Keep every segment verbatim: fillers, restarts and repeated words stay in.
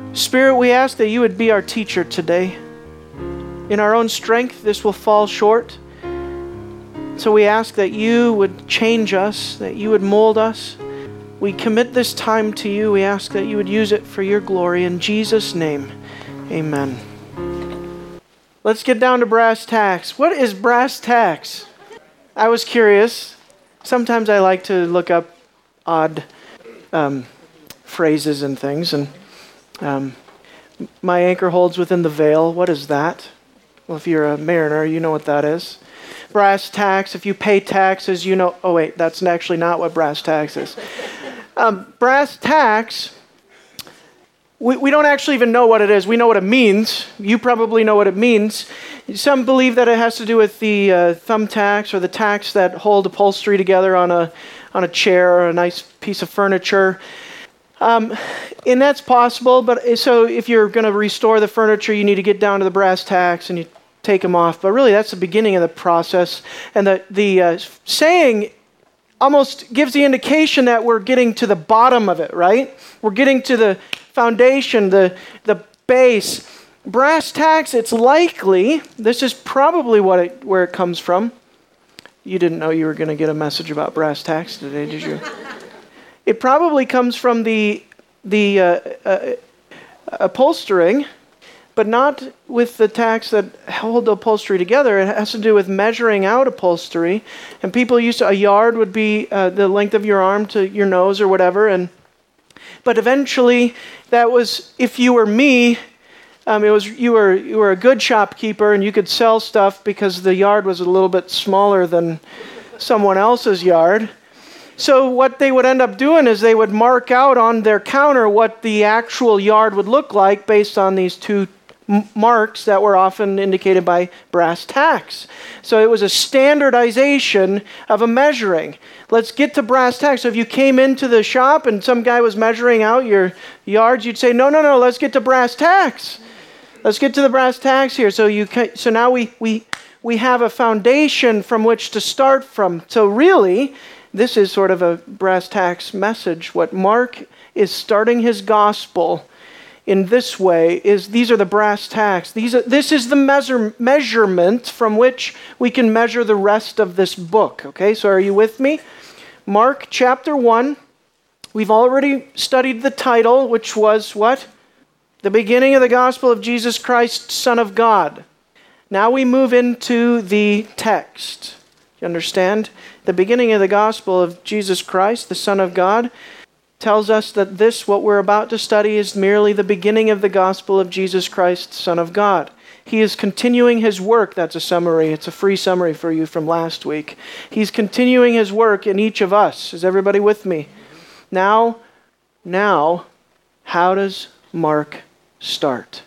Spirit, we ask that you would be our teacher today. In our own strength, this will fall short. So we ask that you would change us, that you would mold us. We commit this time to you. We ask that you would use it for your glory. In Jesus' name, amen. Let's get down to brass tacks. What is brass tacks? I was curious. Sometimes I like to look up odd um, phrases and things. And um, my anchor holds within the veil. What is that? Well, if you're a mariner, you know what that is. Brass tacks, if you pay taxes, you know... Oh, wait, that's actually not what brass tacks is. Um, brass tacks, we, we don't actually even know what it is. We know what it means. You probably know what it means. Some believe that it has to do with the uh, thumbtacks or the tacks that hold upholstery together on a on a chair or a nice piece of furniture. Um, and that's possible, but so if you're going to restore the furniture, you need to get down to the brass tacks and you take them off. But really, that's the beginning of the process. And the, the uh, saying almost gives the indication that we're getting to the bottom of it, right? We're getting to the foundation, the, the base. Brass tacks, it's likely, this is probably what it, where it comes from. You didn't know you were going to get a message about brass tacks today, did you? It probably comes from the the uh, uh, upholstering, but not with the tacks that hold the upholstery together. It has to do with measuring out upholstery. And people used to, a yard would be uh, the length of your arm to your nose or whatever. And but eventually, that was, if you were me, um, it was you were you were a good shopkeeper and you could sell stuff because the yard was a little bit smaller than someone else's yard. So what they would end up doing is they would mark out on their counter what the actual yard would look like based on these two m- marks that were often indicated by brass tacks. So it was a standardization of a measuring. Let's get to brass tacks. So if you came into the shop and some guy was measuring out your yards, you'd say, no, no, no, let's get to brass tacks. Let's get to the brass tacks here. So you can, so now we we we have a foundation from which to start from. So really, this is sort of a brass tacks message. What Mark is starting his gospel in this way is these are the brass tacks. These are, this is the measure, measurement from which we can measure the rest of this book. Okay, so are you with me? Mark chapter one. We've already studied the title, which was what? The beginning of the gospel of Jesus Christ, Son of God. Now we move into the text. You understand? The beginning of the gospel of Jesus Christ, the Son of God, tells us that this, what we're about to study, is merely the beginning of the gospel of Jesus Christ, Son of God. He is continuing his work. That's a summary. It's a free summary for you from last week. He's continuing his work in each of us. Is everybody with me? Now, now, how does Mark start?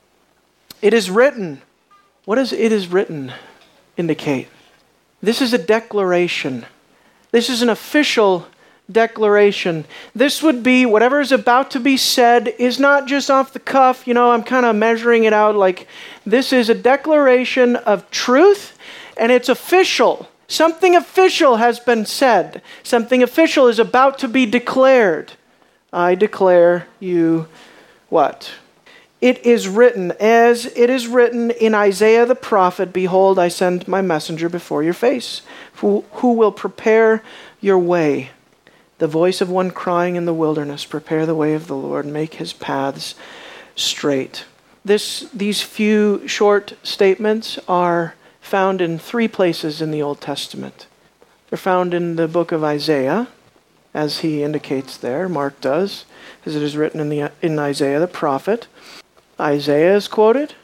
It is written. What does it is written indicate? This is a declaration. This is an official declaration. This would be, whatever is about to be said is not just off the cuff, you know, I'm kind of measuring it out like, this is a declaration of truth, and it's official. Something official has been said. Something official is about to be declared. I declare you what? It is written, as it is written in Isaiah the prophet, behold, I send my messenger before your face, who, who will prepare your way. The voice of one crying in the wilderness, prepare the way of the Lord, make his paths straight. This, these few short statements are found in three places in the Old Testament. They're found in the book of Isaiah, as he indicates there, Mark does, as it is written in, the, in Isaiah the prophet. Isaiah is quoted.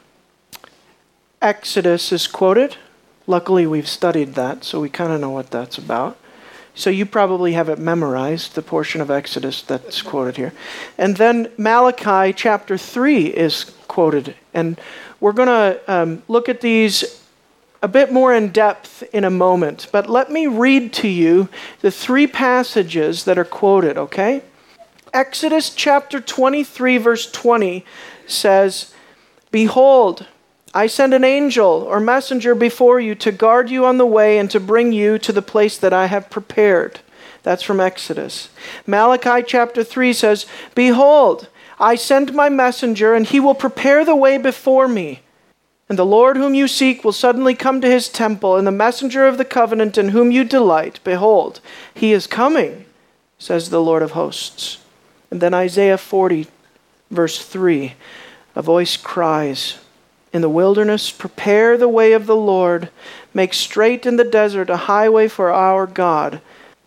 Exodus is quoted. Luckily, we've studied that, so we kind of know what that's about. So you probably have it memorized, the portion of Exodus that's quoted here. And then Malachi chapter three is quoted. And we're going to um, look at these a bit more in depth in a moment. But let me read to you the three passages that are quoted, okay? Exodus chapter twenty-three, verse twenty says, behold, I send an angel or messenger before you to guard you on the way and to bring you to the place that I have prepared. That's from Exodus. Malachi chapter three says, behold, I send my messenger, and he will prepare the way before me. And the Lord whom you seek will suddenly come to his temple, and the messenger of the covenant in whom you delight, behold, he is coming, says the Lord of hosts. And then Isaiah forty, verse three, a voice cries, in the wilderness, prepare the way of the Lord, make straight in the desert a highway for our God.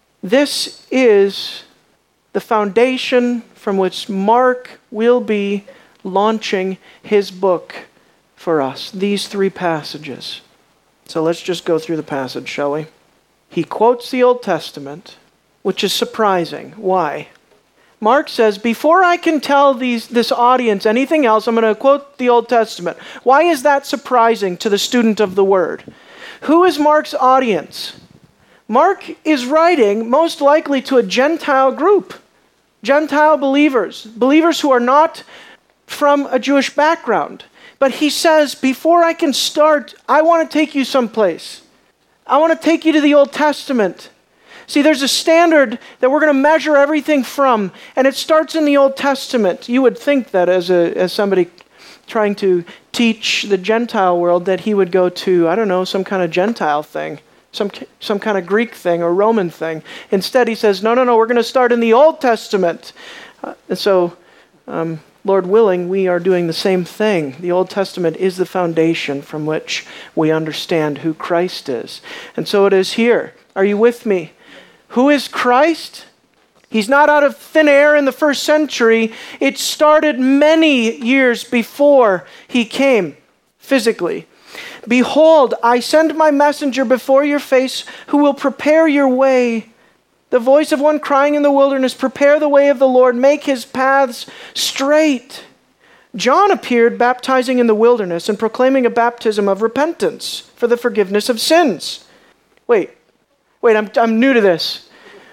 This is the foundation from which Mark will be launching his book for us, these three passages. So let's just go through the passage, shall we? He quotes the Old Testament, which is surprising. Why? Mark says, before I can tell these, this audience anything else, I'm going to quote the Old Testament. Why is that surprising to the student of the Word? Who is Mark's audience? Mark is writing most likely to a Gentile group, Gentile believers, believers who are not from a Jewish background. But he says, before I can start, I want to take you someplace. I want to take you to the Old Testament. See, there's a standard that we're going to measure everything from, and it starts in the Old Testament. You would think that as a as somebody trying to teach the Gentile world that he would go to, I don't know, some kind of Gentile thing, some some kind of Greek thing or Roman thing. Instead, he says, no, no, no, we're going to start in the Old Testament. Uh, and so, um, Lord willing, we are doing the same thing. The Old Testament is the foundation from which we understand who Christ is. And so it is here. Are you with me? Who is Christ? He's not out of thin air in the first century. It started many years before he came physically. Behold, I send my messenger before your face who will prepare your way. The voice of one crying in the wilderness, prepare the way of the Lord, make his paths straight. John appeared baptizing in the wilderness and proclaiming a baptism of repentance for the forgiveness of sins. Wait. Wait, I'm I'm new to this.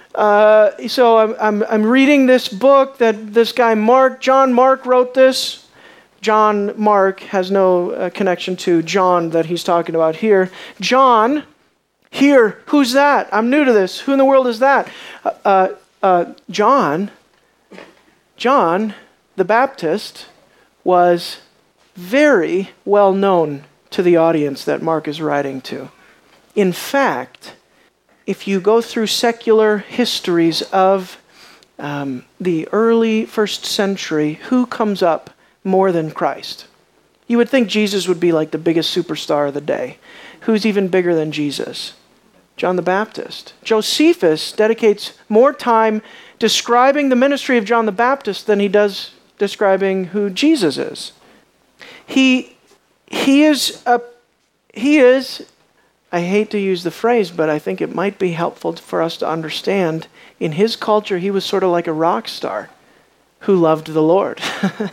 Uh, so I'm, I'm I'm reading this book that this guy Mark, John Mark wrote this. John Mark has no uh, connection to John that he's talking about here. John, here, who's that? I'm new to this. Who in the world is that? Uh, uh, uh, John, John the Baptist was very well known to the audience that Mark is writing to. In fact, if you go through secular histories of um, the early first century, who comes up more than Christ? You would think Jesus would be like the biggest superstar of the day. Who's even bigger than Jesus? John the Baptist. Josephus dedicates more time describing the ministry of John the Baptist than he does describing who Jesus is. He, he is a, he is I hate to use the phrase, but I think it might be helpful for us to understand. In his culture, he was sort of like a rock star who loved the Lord.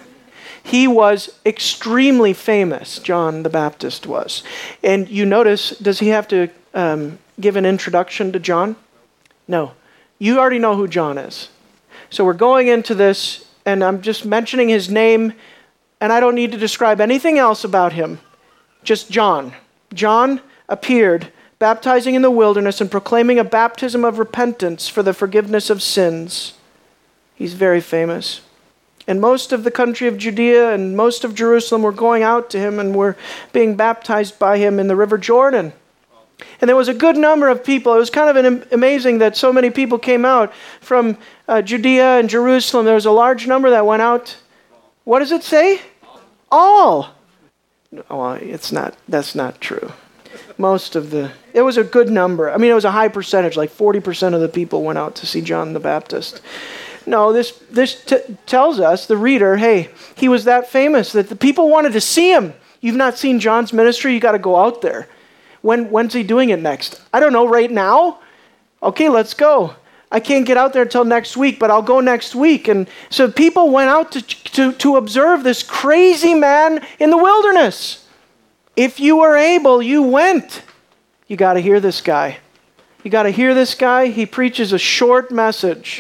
He was extremely famous, John the Baptist was. And you notice, does he have to um, give an introduction to John? No. You already know who John is. So we're going into this, and I'm just mentioning his name, and I don't need to describe anything else about him. Just John. John appeared, baptizing in the wilderness and proclaiming a baptism of repentance for the forgiveness of sins. He's very famous. And most of the country of Judea and most of Jerusalem were going out to him and were being baptized by him in the River Jordan. And there was a good number of people. It was kind of an amazing that so many people came out from uh, Judea and Jerusalem. There was a large number that went out. What does it say? All. Oh, it's not. That's not true. Most of the, it was a good number. I mean, it was a high percentage, like forty percent of the people went out to see John the Baptist. No, this this t- tells us, the reader, hey, he was that famous that the people wanted to see him. You've not seen John's ministry, you got to go out there. When When's he doing it next? I don't know, right now? Okay, let's go. I can't get out there until next week, but I'll go next week. And so people went out to to, to observe this crazy man in the wilderness. If you were able, you went. You got to hear this guy. You got to hear this guy. He preaches a short message.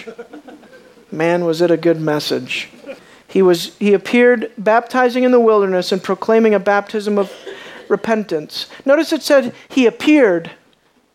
Man, was it a good message. He was. He appeared baptizing in the wilderness and proclaiming a baptism of repentance. Notice it said he appeared.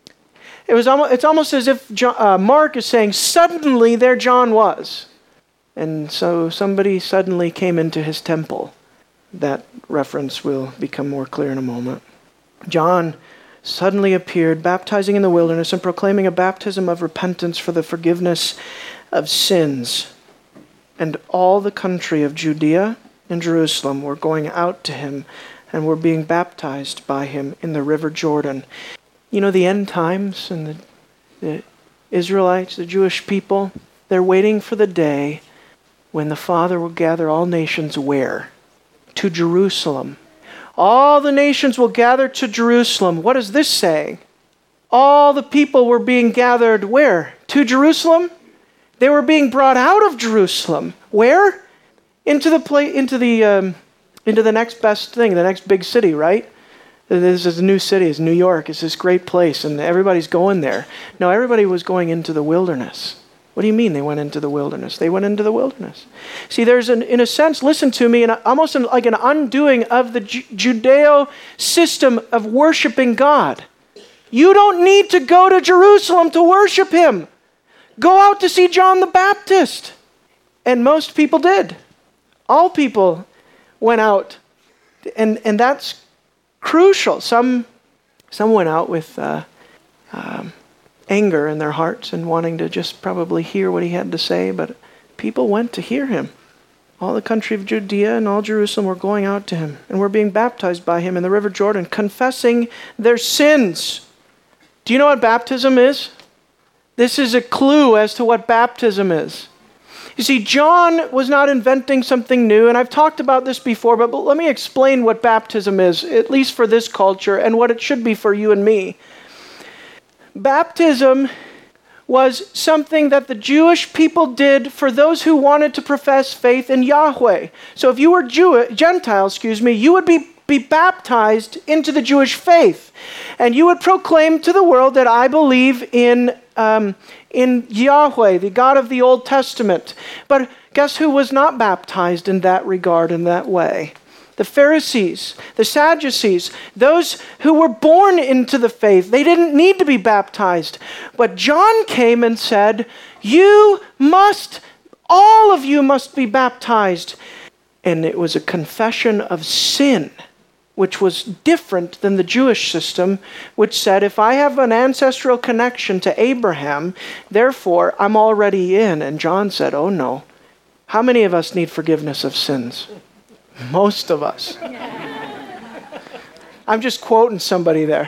It was almost, it's almost as if John, uh, Mark is saying, suddenly there John was. And so somebody suddenly came into his temple. That reference will become more clear in a moment. John suddenly appeared, baptizing in the wilderness and proclaiming a baptism of repentance for the forgiveness of sins. And all the country of Judea and Jerusalem were going out to him and were being baptized by him in the river Jordan. You know, the end times and the, the Israelites, the Jewish people, they're waiting for the day when the Father will gather all nations where? To Jerusalem. All the nations will gather to Jerusalem. What is this saying? All the people were being gathered where? To Jerusalem? They were being brought out of Jerusalem. Where? Into the pla- into the um, into the next best thing, the next big city, right? This is a new city, it's New York. It's this great place, and everybody's going there. No, everybody was going into the wilderness. What do you mean they went into the wilderness? They went into the wilderness. See, there's, an, in a sense, listen to me, an, almost an, like an undoing of the Ju- Judeo system of worshiping God. You don't need to go to Jerusalem to worship him. Go out to see John the Baptist. And most people did. All people went out. And, and that's crucial. Some, some went out with uh, um, anger in their hearts and wanting to just probably hear what he had to say, but people went to hear him. All the country of Judea and all Jerusalem were going out to him and were being baptized by him in the river Jordan, confessing their sins. Do you know what baptism is? This is a clue as to what baptism is. You see, John was not inventing something new, and I've talked about this before, but, but let me explain what baptism is, at least for this culture, and what it should be for you and me. Baptism was something that the Jewish people did for those who wanted to profess faith in Yahweh. So if you were Jew, Gentile, excuse me, you would be, be baptized into the Jewish faith. And you would proclaim to the world that I believe in, um, in Yahweh, the God of the Old Testament. But guess who was not baptized in that regard, in that way? The Pharisees, the Sadducees, those who were born into the faith. They didn't need to be baptized. But John came and said, you must, all of you must be baptized. And it was a confession of sin, which was different than the Jewish system, which said, if I have an ancestral connection to Abraham, therefore I'm already in. And John said, oh no. How many of us need forgiveness of sins? Most of us. I'm just quoting somebody there.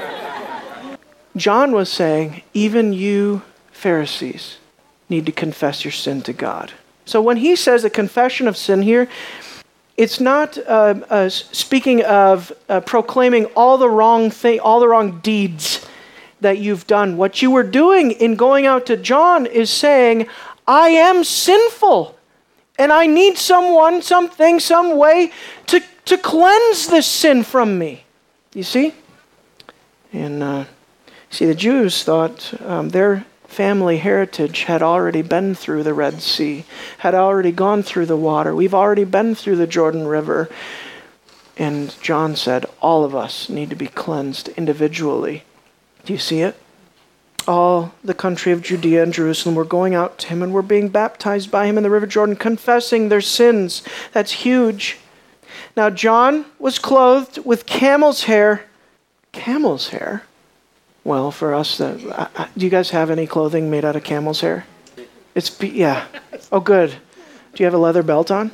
John was saying, even you Pharisees need to confess your sin to God. So when he says a confession of sin here, it's not uh, uh, speaking of uh, proclaiming all the wrong thing, all the wrong deeds that you've done. What you were doing in going out to John is saying, I am sinful. And I need someone, something, some way to, to cleanse this sin from me. You see? And uh, see, the Jews thought um, their family heritage had already been through the Red Sea, had already gone through the water. We've already been through the Jordan River. And John said, all of us need to be cleansed individually. Do you see it? All the country of Judea and Jerusalem were going out to him and were being baptized by him in the river Jordan, confessing their sins. That's huge. Now John was clothed with camel's hair. Camel's hair? Well, for us, uh, uh, do you guys have any clothing made out of camel's hair? It's, be- yeah. Oh, good. Do you have a leather belt on?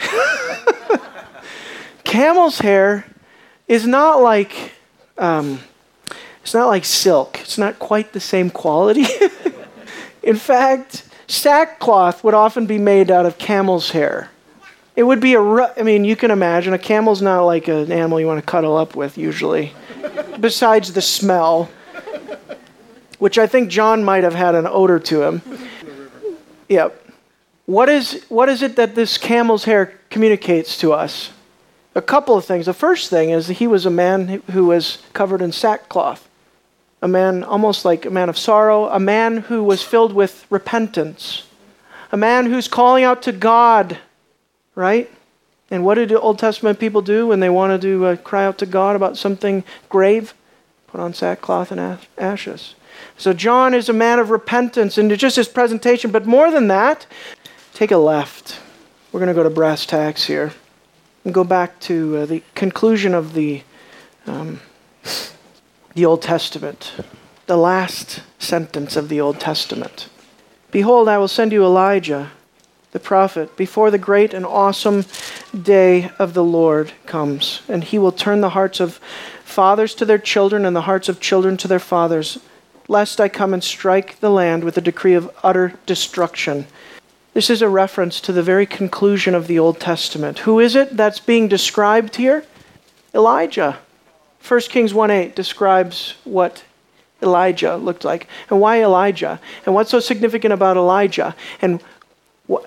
Camel's hair is not like... Um, It's not like silk. It's not quite the same quality. In fact, sackcloth would often be made out of camel's hair. It would be a, I mean, you can imagine, a camel's not like an animal you want to cuddle up with usually, besides the smell, which I think John might have had an odor to him. Yep. What is, what is it that this camel's hair communicates to us? A couple of things. The first thing is that he was a man who was covered in sackcloth. A man almost like a man of sorrow, a man who was filled with repentance, a man who's calling out to God, right? And what did the Old Testament people do when they wanted to uh, cry out to God about something grave? Put on sackcloth and ashes. So John is a man of repentance and just his presentation, but more than that, take a left. We're going to go to brass tacks here and go back to uh, the conclusion of the um, the Old Testament, the last sentence of the Old Testament. Behold, I will send you Elijah, the prophet, before the great and awesome day of the Lord comes, and he will turn the hearts of fathers to their children and the hearts of children to their fathers, lest I come and strike the land with a decree of utter destruction. This is a reference to the very conclusion of the Old Testament. Who is it that's being described here? Elijah. First Kings one eight describes what Elijah looked like. And why Elijah? And what's so significant about Elijah? And what?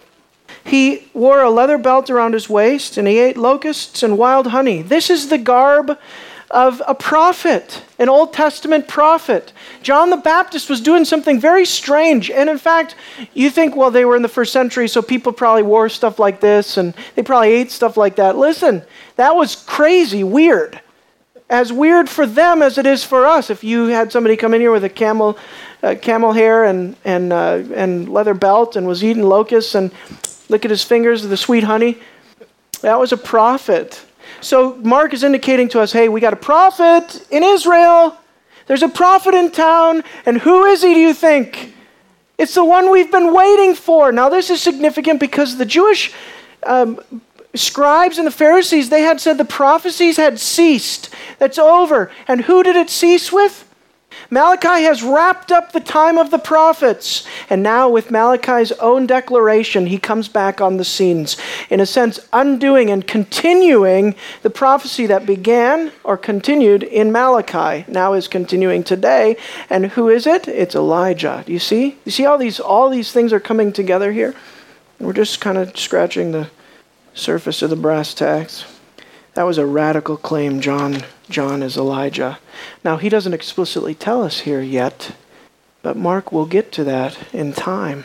He wore a leather belt around his waist, and he ate locusts and wild honey. This is the garb of a prophet, an Old Testament prophet. John the Baptist was doing something very strange. And in fact, you think, well, they were in the first century, so people probably wore stuff like this, and they probably ate stuff like that. Listen, that was crazy weird. As weird for them as it is for us. If you had somebody come in here with a camel uh, camel hair and and uh, and leather belt and was eating locusts and look at his fingers, the sweet honey, that was a prophet. So Mark is indicating to us, hey, we got a prophet in Israel. There's a prophet in town. And who is he, do you think? It's the one we've been waiting for. Now, this is significant because the Jewish um, scribes and the Pharisees, they had said the prophecies had ceased. That's over. And who did it cease with? Malachi has wrapped up the time of the prophets. And now with Malachi's own declaration, he comes back on the scenes. In a sense, undoing and continuing the prophecy that began or continued in Malachi. Now is continuing today. And who is it? It's Elijah. Do you see? You see how these all these things are coming together here? We're just kind of scratching the surface of the brass tacks. That was a radical claim, John. John is Elijah. Now, he doesn't explicitly tell us here yet, but Mark will get to that in time.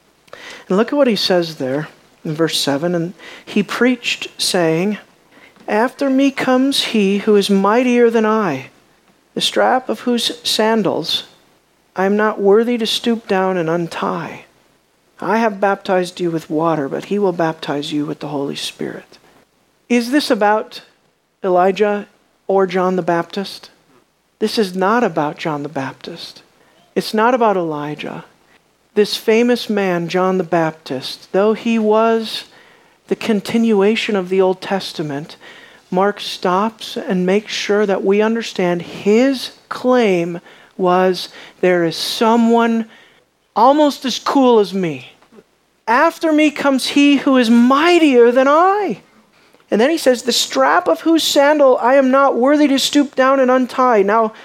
And look at what he says there in verse seven. And he preached, saying, after me comes he who is mightier than I, the strap of whose sandals I am not worthy to stoop down and untie. I have baptized you with water, but he will baptize you with the Holy Spirit. Is this about Elijah or John the Baptist? This is not about John the Baptist. It's not about Elijah. This famous man, John the Baptist, though he was the continuation of the Old Testament, Mark stops and makes sure that we understand his claim was, there is someone almost as cool as me. After me comes he who is mightier than I. And then he says, the strap of whose sandal I am not worthy to stoop down and untie. Now,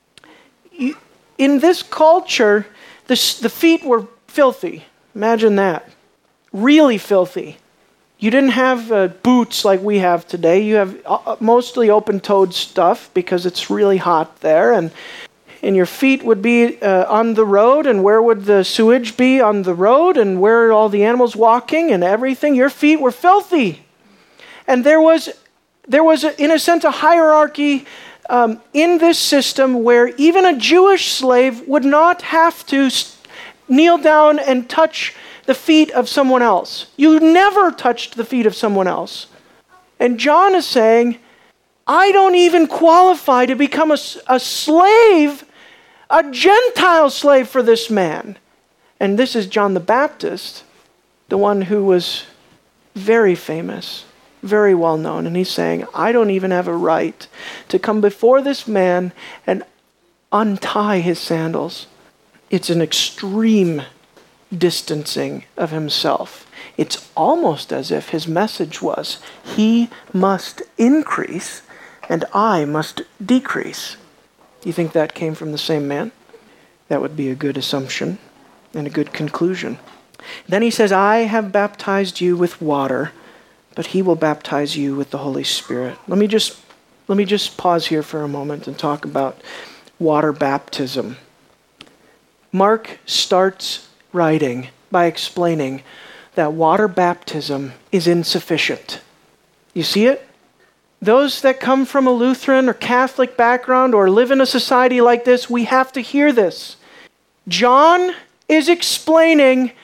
in this culture, the, the feet were filthy. Imagine that. Really filthy. You didn't have uh, boots like we have today. You have uh, mostly open-toed stuff because it's really hot there. And, and your feet would be uh, on the road. And where would the sewage be? On the road. And where are all the animals walking and everything? Your feet were filthy. And there was, there was a, in a sense, a hierarchy um, in this system where even a Jewish slave would not have to kneel down and touch the feet of someone else. You never touched the feet of someone else. And John is saying, I don't even qualify to become a, a slave, a Gentile slave for this man. And this is John the Baptist, the one who was very famous, very well known. And he's saying, I don't even have a right to come before this man and untie his sandals. It's an extreme distancing of himself. It's almost as if his message was, he must increase and I must decrease. Do you think that came from the same man? That would be a good assumption and a good conclusion. Then he says, I have baptized you with water, but he will baptize you with the Holy Spirit. Let me just let me just pause here for a moment and talk about water baptism. Mark starts writing by explaining that water baptism is insufficient. You see it? Those that come from a Lutheran or Catholic background or live in a society like this, we have to hear this. John is explaining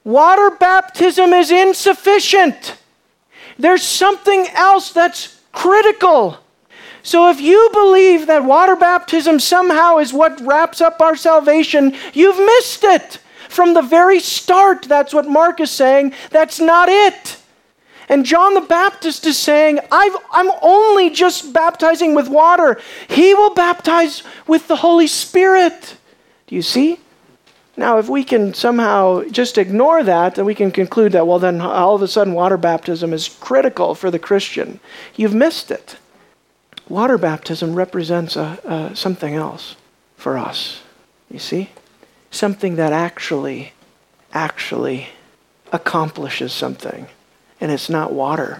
Water baptism is insufficient. There's something else that's critical. So if you believe that water baptism somehow is what wraps up our salvation, you've missed it. From the very start, that's what Mark is saying. That's not it. And John the Baptist is saying, I've, I'm only just baptizing with water. He will baptize with the Holy Spirit. Do you see? Now, if we can somehow just ignore that, then we can conclude that, well, then all of a sudden water baptism is critical for the Christian. You've missed it. Water baptism represents a, a, something else for us. You see? Something that actually, actually accomplishes something. And it's not water.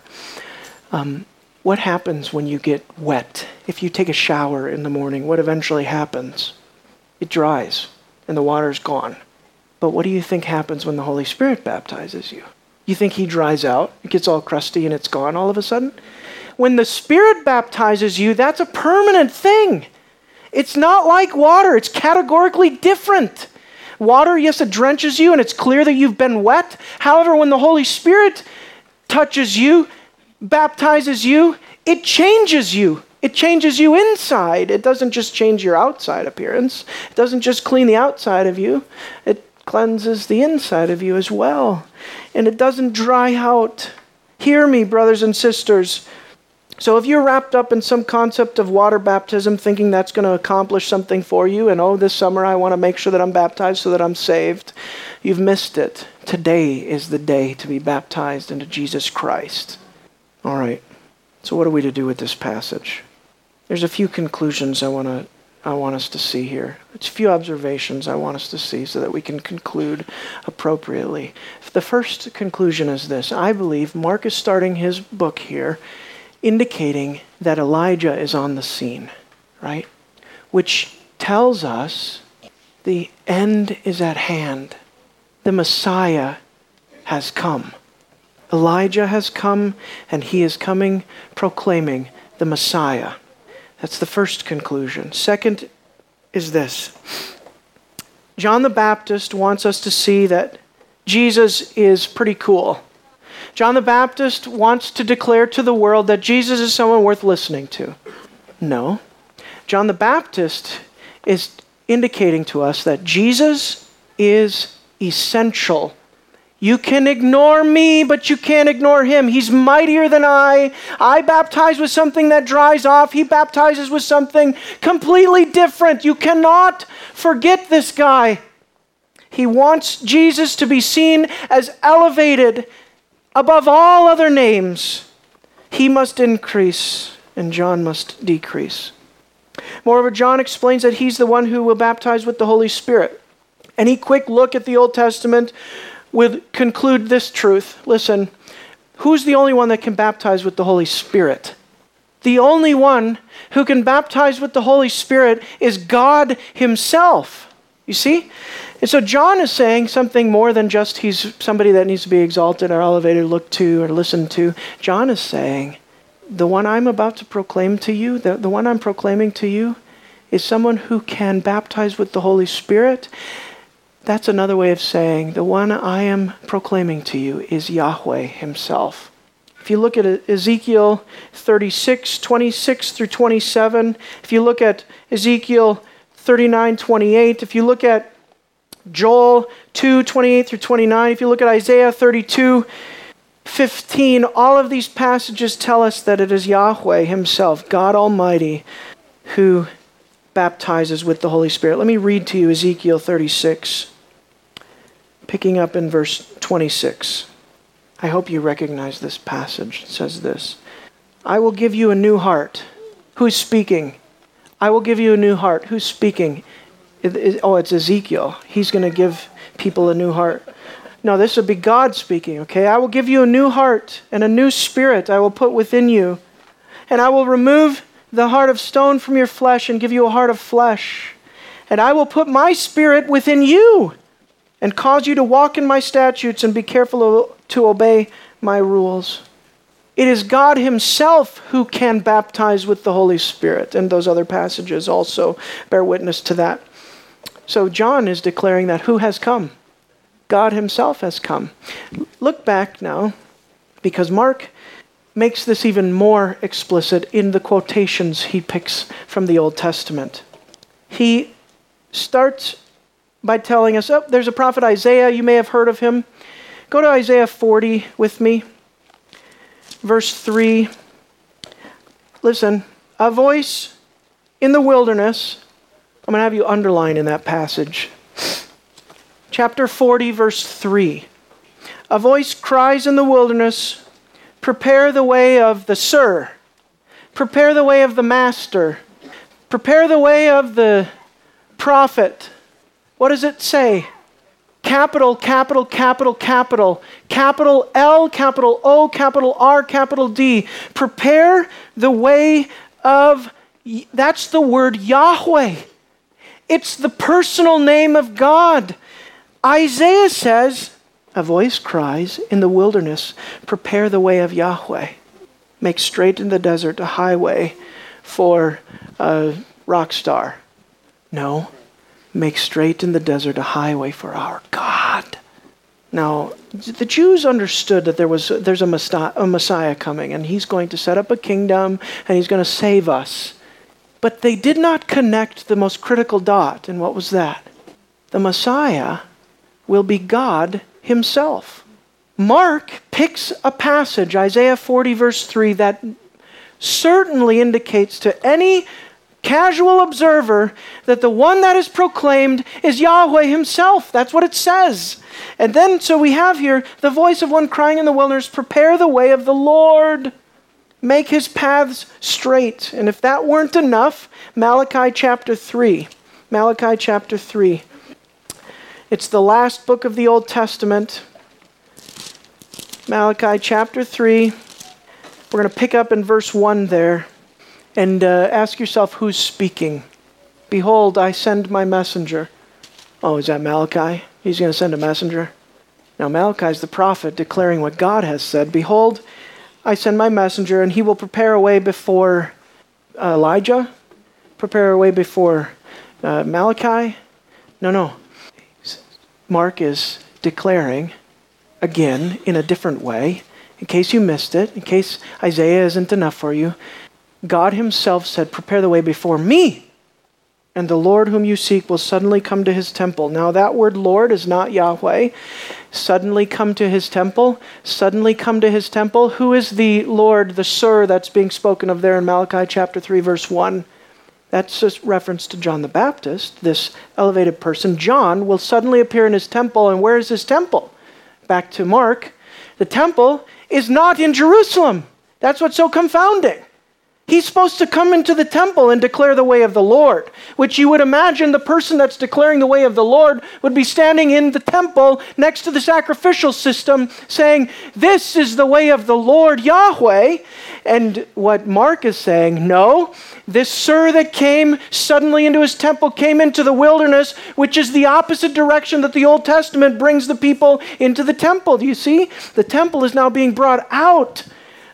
Um, what happens when you get wet? If you take a shower in the morning, what eventually happens? It dries and the water's gone. But what do you think happens when the Holy Spirit baptizes you? You think he dries out, it gets all crusty and it's gone all of a sudden? When the Spirit baptizes you, that's a permanent thing. It's not like water. It's categorically different. Water, yes, it drenches you and it's clear that you've been wet. However, when the Holy Spirit touches you, baptizes you, it changes you. It changes you inside. It doesn't just change your outside appearance. It doesn't just clean the outside of you. It cleanses the inside of you as well. And it doesn't dry out. Hear me, brothers and sisters. So if you're wrapped up in some concept of water baptism, thinking that's going to accomplish something for you, and oh, this summer I want to make sure that I'm baptized so that I'm saved, you've missed it. Today is the day to be baptized into Jesus Christ. All right. So what are we to do with this passage? There's a few conclusions I want to I want us to see here. It's a few observations I want us to see so that we can conclude appropriately. The first conclusion is this. I believe Mark is starting his book here indicating that Elijah is on the scene, right? Which tells us the end is at hand. The Messiah has come. Elijah has come, and he is coming proclaiming the Messiah. That's the first conclusion. Second is this. John the Baptist wants us to see that Jesus is pretty cool. John the Baptist wants to declare to the world that Jesus is someone worth listening to. No. John the Baptist is indicating to us that Jesus is essential. You can ignore me, but you can't ignore him. He's mightier than I. I baptize with something that dries off. He baptizes with something completely different. You cannot forget this guy. He wants Jesus to be seen as elevated above all other names. He must increase, and John must decrease. Moreover, John explains that he's the one who will baptize with the Holy Spirit. Any quick look at the Old Testament would conclude this truth. Listen, who's the only one that can baptize with the Holy Spirit? The only one who can baptize with the Holy Spirit is God himself. You see? And so John is saying something more than just he's somebody that needs to be exalted or elevated, looked to or listened to. John is saying, the one I'm about to proclaim to you, the, the one I'm proclaiming to you, is someone who can baptize with the Holy Spirit. That's another way of saying the one I am proclaiming to you is Yahweh himself. If you look at Ezekiel thirty-six, twenty-six through twenty-seven, if you look at Ezekiel thirty-nine, twenty-eight, if you look at Joel two, twenty-eight through twenty-nine, if you look at Isaiah thirty-two, fifteen, all of these passages tell us that it is Yahweh himself, God Almighty, who baptizes with the Holy Spirit. Let me read to you Ezekiel thirty-six, picking up in verse twenty-six. I hope you recognize this passage. It says this, I will give you a new heart. Who's speaking? I will give you a new heart. Who's speaking? It, it, oh, it's Ezekiel. He's going to give people a new heart. No, this would be God speaking, okay? I will give you a new heart and a new spirit I will put within you. And I will remove the heart of stone from your flesh and give you a heart of flesh. And I will put my spirit within you and cause you to walk in my statutes and be careful to obey my rules. It is God himself who can baptize with the Holy Spirit. And those other passages also bear witness to that. So John is declaring that who has come? God himself has come. Look back now, because Mark makes this even more explicit in the quotations he picks from the Old Testament. He starts by telling us, oh, there's a prophet Isaiah, you may have heard of him. Go to Isaiah forty with me, verse three. Listen, a voice in the wilderness. I'm going to have you underline in that passage. Chapter forty, verse three. A voice cries in the wilderness, prepare the way of the Sir. Prepare the way of the Master. Prepare the way of the prophet. What does it say? Capital, capital, capital, capital. Capital L, capital O, capital R, capital D. Prepare the way of, that's the word Yahweh. It's the personal name of God. Isaiah says, a voice cries in the wilderness, prepare the way of Yahweh. Make straight in the desert a highway for a rock star. No, make straight in the desert a highway for our God. Now, the Jews understood that there was there's a Messiah, a Messiah coming, and he's going to set up a kingdom, and he's going to save us. But they did not connect the most critical dot, and what was that? The Messiah will be God himself. Mark picks a passage, Isaiah forty verse three, that certainly indicates to any casual observer that the one that is proclaimed is Yahweh himself. That's what it says. And then, so we have here the voice of one crying in the wilderness, prepare the way of the Lord. Make his paths straight. And if that weren't enough, Malachi chapter three. Malachi chapter three. It's the last book of the Old Testament. Malachi chapter three. We're going to pick up in verse one there. And uh, ask yourself, who's speaking? Behold, I send my messenger. Oh, is that Malachi? He's going to send a messenger? Now, Malachi is the prophet declaring what God has said. Behold, I send my messenger, and he will prepare a way before uh, Elijah, prepare a way before uh, Malachi. No, no. Mark is declaring, again, in a different way, in case you missed it, in case Isaiah isn't enough for you, God himself said, prepare the way before me, and the Lord whom you seek will suddenly come to his temple. Now that word Lord is not Yahweh. Suddenly come to his temple. Suddenly come to his temple. Who is the Lord, the Sir, that's being spoken of there in Malachi chapter three, verse one? That's a reference to John the Baptist, this elevated person. John will suddenly appear in his temple, and where is his temple? Back to Mark. The temple is not in Jerusalem. That's what's so confounding. He's supposed to come into the temple and declare the way of the Lord, which you would imagine the person that's declaring the way of the Lord would be standing in the temple next to the sacrificial system saying, this is the way of the Lord Yahweh. And what Mark is saying, no, this Sir that came suddenly into his temple came into the wilderness, which is the opposite direction that the Old Testament brings the people into the temple. Do you see? The temple is now being brought out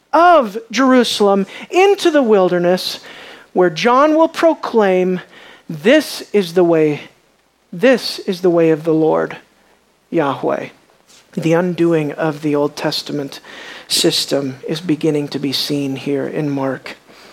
of Jerusalem into the wilderness, where John will proclaim, this is the way, this is the way of the Lord, Yahweh. The undoing of the Old Testament system is beginning to be seen here in Mark.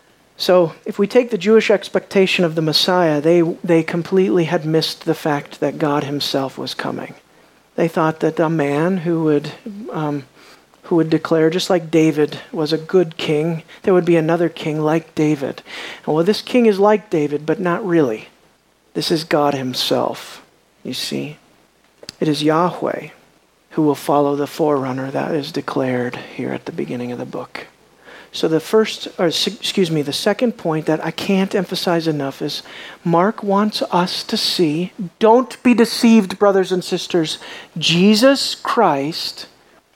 So if we take the Jewish expectation of the Messiah, they, they completely had missed the fact that God himself was coming. They thought that a man who would um, who would declare, just like David was a good king, there would be another king like David. And well, this king is like David, but not really. This is God himself, you see. It is Yahweh who will follow the forerunner that is declared here at the beginning of the book. So the first, or excuse me, the second point that I can't emphasize enough is Mark wants us to see, don't be deceived, brothers and sisters, Jesus Christ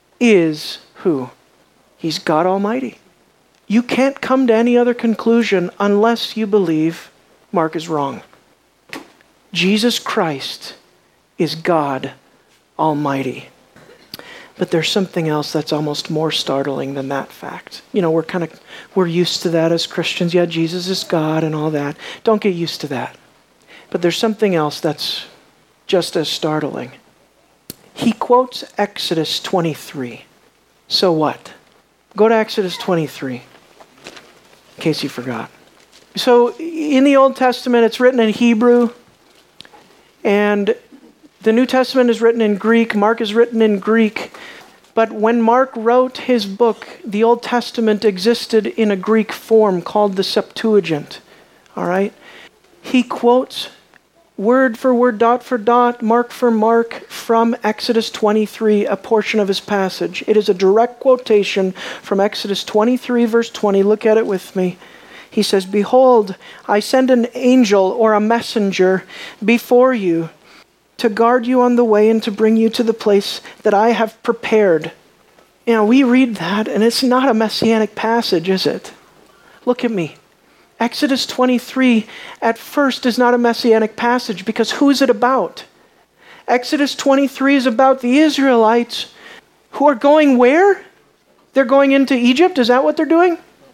is who? He's God Almighty. You can't come to any other conclusion unless you believe Mark is wrong. Jesus Christ is God Almighty. But there's something else that's almost more startling than that fact. You know, we're kind of, we're used to that as Christians. Yeah, Jesus is God and all that. Don't get used to that. But there's something else that's just as startling. he quotes Exodus twenty-three. So what? Go to Exodus twenty-three, in case you forgot. So in the Old Testament, it's written in Hebrew, and the New Testament is written in Greek. Mark is written in Greek. But when Mark wrote his book, the Old Testament existed in a Greek form called the Septuagint. All right? He quotes word for word, dot for dot, mark for mark from Exodus twenty-three, a portion of his passage. It is a direct quotation from Exodus twenty-three, verse twenty. Look at it with me. He says, "Behold, I send an angel or a messenger before you to guard you on the way and to bring you to the place that I have prepared." You know, we read that and it's not a messianic passage, is it? Look at me. Exodus twenty-three at first is not a messianic passage because who is it about? Exodus twenty-three is about the Israelites who are going where? They're going into Egypt. Is that what they're doing?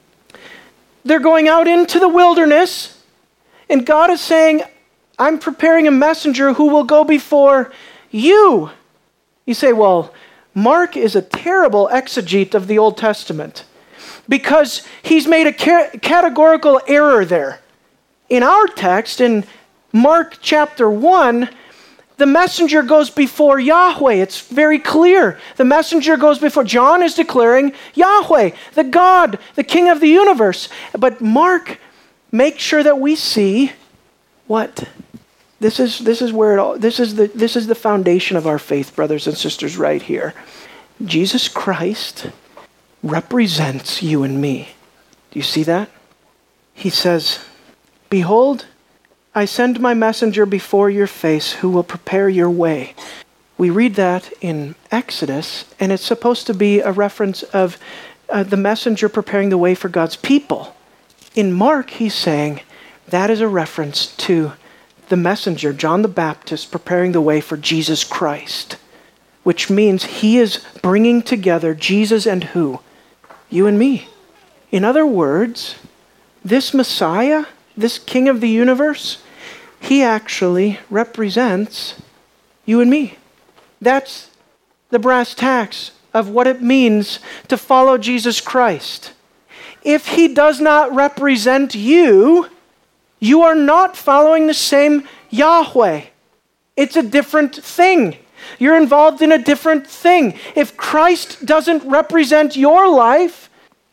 They're going out into the wilderness, and God is saying, I'm preparing a messenger who will go before you. You say, well, Mark is a terrible exegete of the Old Testament because he's made a categorical error there. In our text, in Mark chapter one, the messenger goes before Yahweh. It's very clear. The messenger goes before. John is declaring Yahweh, the God, the King of the universe. But Mark makes sure that we see what? This is this is where it all this is the this is the foundation of our faith, brothers and sisters, right here. Jesus Christ represents you and me. Do you see that? He says, "Behold, I send my messenger before your face who will prepare your way." We read that in Exodus, and it's supposed to be a reference of uh, the messenger preparing the way for God's people. In Mark, he's saying that is a reference to the messenger, John the Baptist, preparing the way for Jesus Christ, which means he is bringing together Jesus and who? You and me. In other words, this Messiah, this King of the universe, he actually represents you and me. That's the brass tacks of what it means to follow Jesus Christ. If he does not represent you, you are not following the same Yahweh. It's a different thing. You're involved in a different thing. If Christ doesn't represent your life,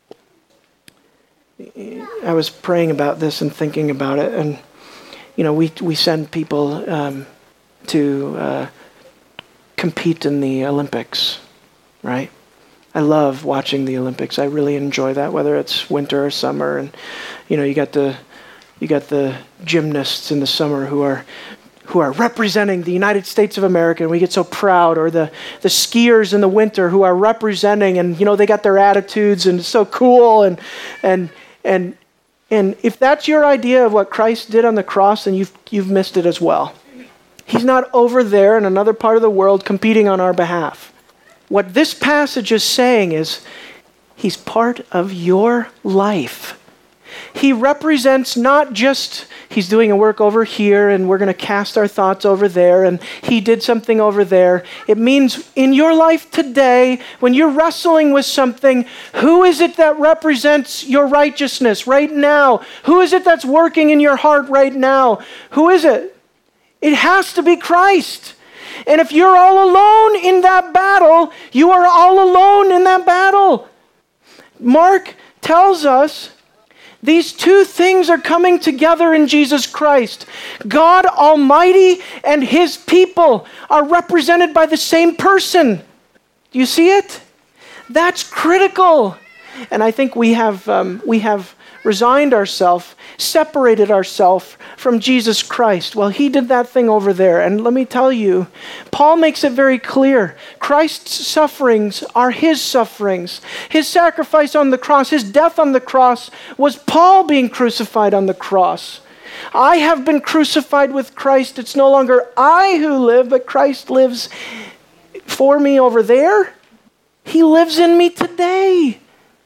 I was praying about this and thinking about it, and you know, we we send people um, to uh, compete in the Olympics, right? I love watching the Olympics. I really enjoy that, whether it's winter or summer, and you know, you got the You got the gymnasts in the summer who are who are representing the United States of America, and we get so proud, or the, the skiers in the winter who are representing, and you know, they got their attitudes and it's so cool, and and and and if that's your idea of what Christ did on the cross, then you've you've missed it as well. He's not over there in another part of the world competing on our behalf. What this passage is saying is he's part of your life. He represents not just he's doing a work over here and we're going to cast our thoughts over there and he did something over there. It means in your life today, when you're wrestling with something, who is it that represents your righteousness right now? Who is it that's working in your heart right now? Who is it? It has to be Christ. And if you're all alone in that battle, you are all alone in that battle. Mark tells us these two things are coming together in Jesus Christ. God Almighty and his people are represented by the same person. Do you see it? That's critical. And I think we have um, we have resigned ourselves, separated ourselves from Jesus Christ. Well, he did that thing over there. And let me tell you, Paul makes it very clear. Christ's sufferings are his sufferings. His sacrifice on the cross, his death on the cross, was Paul being crucified on the cross. I have been crucified with Christ. It's no longer I who live, but Christ lives for me over there. He lives in me today.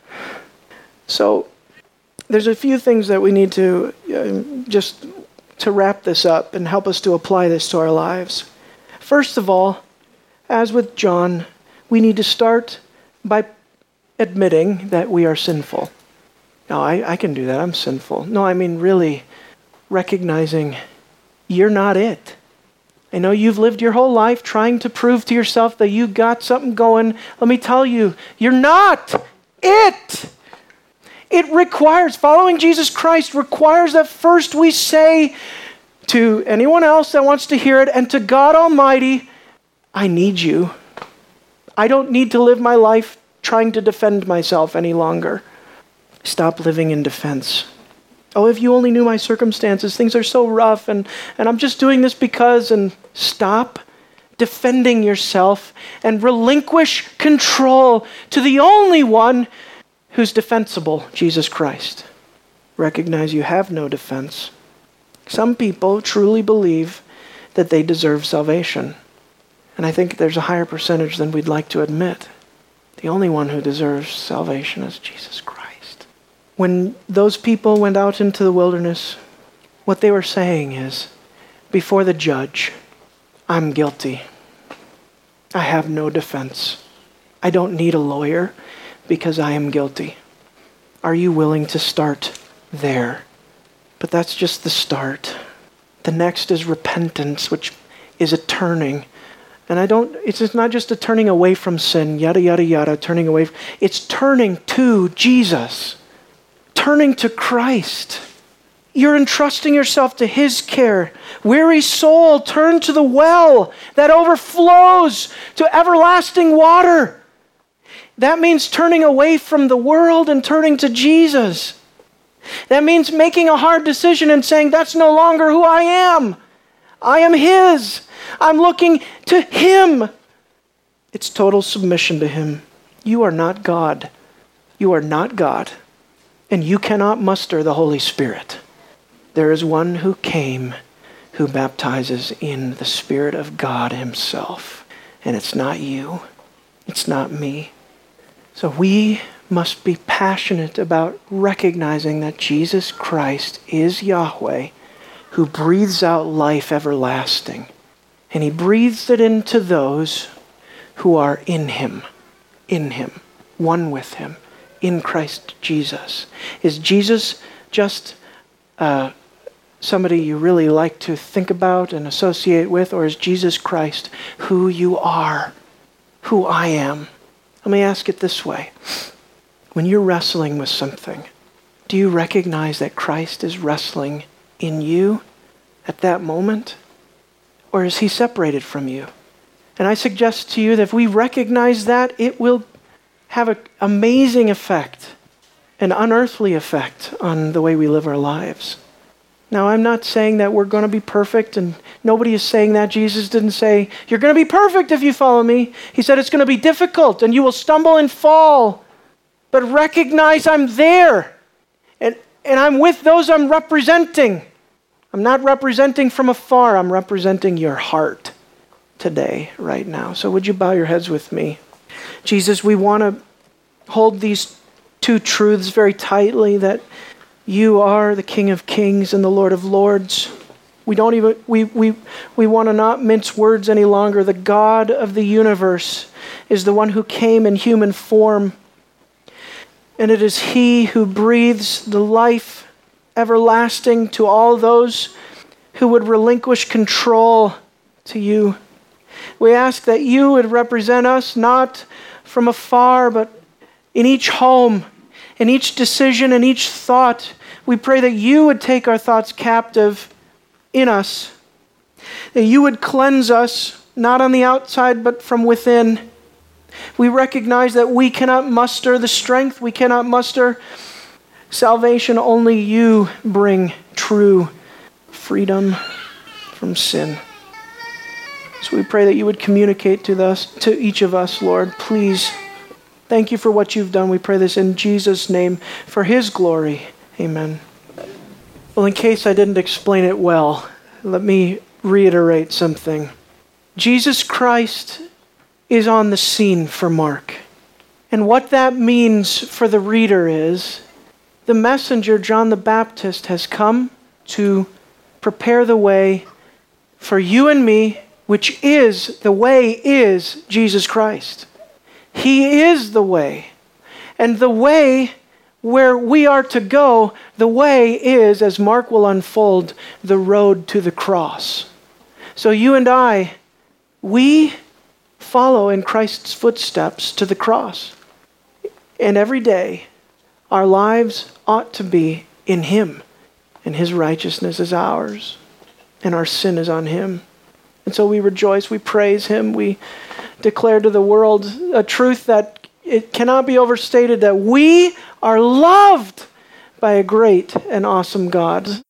So, there's a few things that we need to uh, just to wrap this up and help us to apply this to our lives. First of all, as with John, we need to start by admitting that we are sinful. No, I, I can do that. I'm sinful. No, I mean really recognizing you're not it. I know you've lived your whole life trying to prove to yourself that you got something going. Let me tell you, you're not it. It requires, following Jesus Christ requires that first we say to anyone else that wants to hear it and to God Almighty, I need you. I don't need to live my life trying to defend myself any longer. Stop living in defense. Oh, if you only knew my circumstances, things are so rough and, and I'm just doing this because, and stop defending yourself and relinquish control to the only one who's defensible, Jesus Christ. Recognize you have no defense. Some people truly believe that they deserve salvation. And I think there's a higher percentage than we'd like to admit. The only one who deserves salvation is Jesus Christ. When those people went out into the wilderness, what they were saying is, before the judge, I'm guilty. I have no defense. I don't need a lawyer because I am guilty. Are you willing to start there? But that's just the start. The next is repentance, which is a turning. And I don't, it's just not just a turning away from sin, yada, yada, yada, turning away. It's turning to Jesus. Turning to Christ. You're entrusting yourself to His care. Weary soul, turn to the well that overflows to everlasting water. That means turning away from the world and turning to Jesus. That means making a hard decision and saying, that's no longer who I am. I am His. I'm looking to Him. It's total submission to Him. You are not God. You are not God. And you cannot muster the Holy Spirit. There is one who came who baptizes in the Spirit of God Himself. And it's not you. It's not me. So we must be passionate about recognizing that Jesus Christ is Yahweh who breathes out life everlasting. And He breathes it into those who are in Him. In Him. One with Him. In Christ Jesus. Is Jesus just uh, somebody you really like to think about and associate with, or is Jesus Christ who you are, who I am? Let me ask it this way. When you're wrestling with something, do you recognize that Christ is wrestling in you at that moment? Or is He separated from you? And I suggest to you that if we recognize that, it will have an amazing effect, an unearthly effect on the way we live our lives. Now, I'm not saying that we're going to be perfect, and nobody is saying that. Jesus didn't say, you're going to be perfect if you follow me. He said it's going to be difficult, and you will stumble and fall. But recognize I'm there, and, and I'm with those I'm representing. I'm not representing from afar. I'm representing your heart today, right now. So would you bow your heads with me? Jesus, we want to hold these two truths very tightly, that you are the King of Kings and the Lord of Lords. We don't even, we, we, we want to not mince words any longer. The God of the universe is the one who came in human form. And it is He who breathes the life everlasting to all those who would relinquish control to you. We ask that you would represent us not from afar, but in each home, in each decision, in each thought. We pray that you would take our thoughts captive in us, that you would cleanse us, not on the outside, but from within. We recognize that we cannot muster the strength, we cannot muster salvation. Only you bring true freedom from sin. So we pray that you would communicate to us, to each of us, Lord. Please, thank you for what you've done. We pray this in Jesus' name, for His glory. Amen. Well, in case I didn't explain it well, let me reiterate something. Jesus Christ is on the scene for Mark. And what that means for the reader is, the messenger, John the Baptist, has come to prepare the way for you and me which is, the way is Jesus Christ. He is the way. And the way where we are to go, the way is, as Mark will unfold, the road to the cross. So you and I, we follow in Christ's footsteps to the cross. And every day, our lives ought to be in Him. And His righteousness is ours. And our sin is on Him. And so we rejoice, we praise Him, we declare to the world a truth that it cannot be overstated, that we are loved by a great and awesome God.